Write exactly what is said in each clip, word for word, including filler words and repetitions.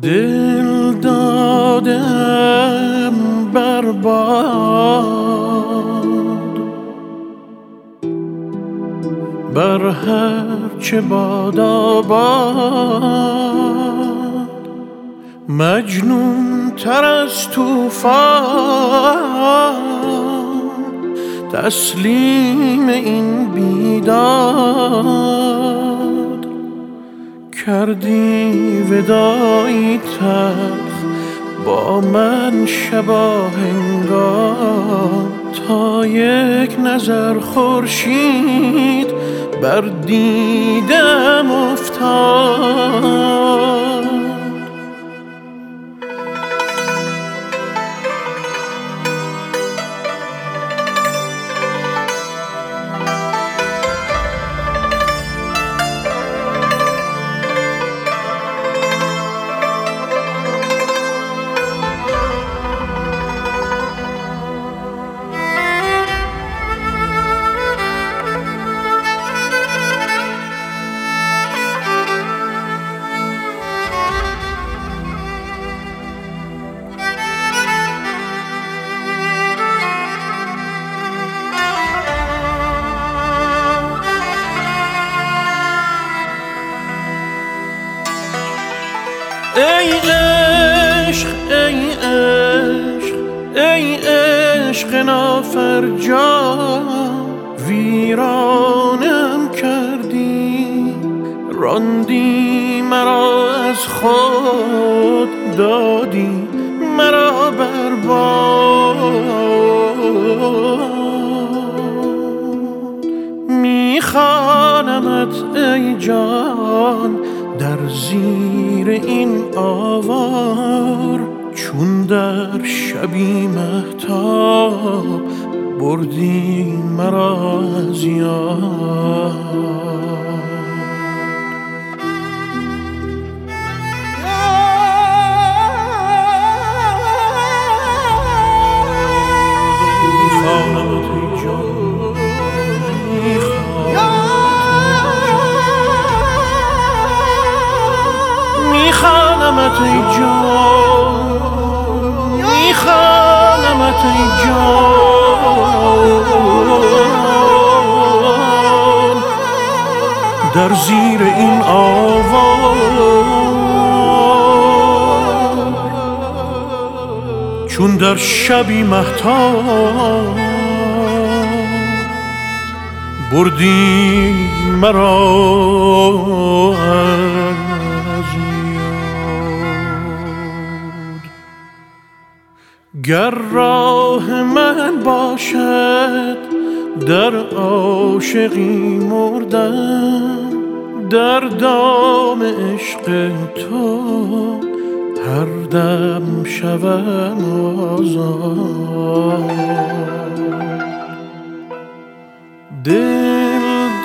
دل دادم برباد بر هر چه باداباد، مجنون تر از طوفان تسلیم این بیداد. کردی وداعی تلخ با من شباهنگام، تا یک نظر خورشید بر دیدم افتاد. ای عشق ای عشق ای عشق نافرجام، ویرانم کردی راندی مرا از خود، دادی مرا برباد. میخوانمت ای جان در زیر این آوار، چون در شبی مهتاب بردی مرا از یاد. میخوانمت ای جان، میخوانمت ای جان، میخوانمت ای جان در زیر این آوار، چون در شبی مهتاب بردی مرا از یاد. گر راه من باشد در عاشقی مردن، در دام عشق تو هر دم شوم آزاد. دل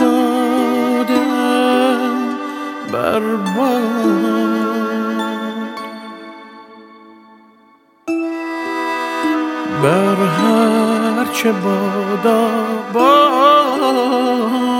دادم برباد بر هر چه باداباد.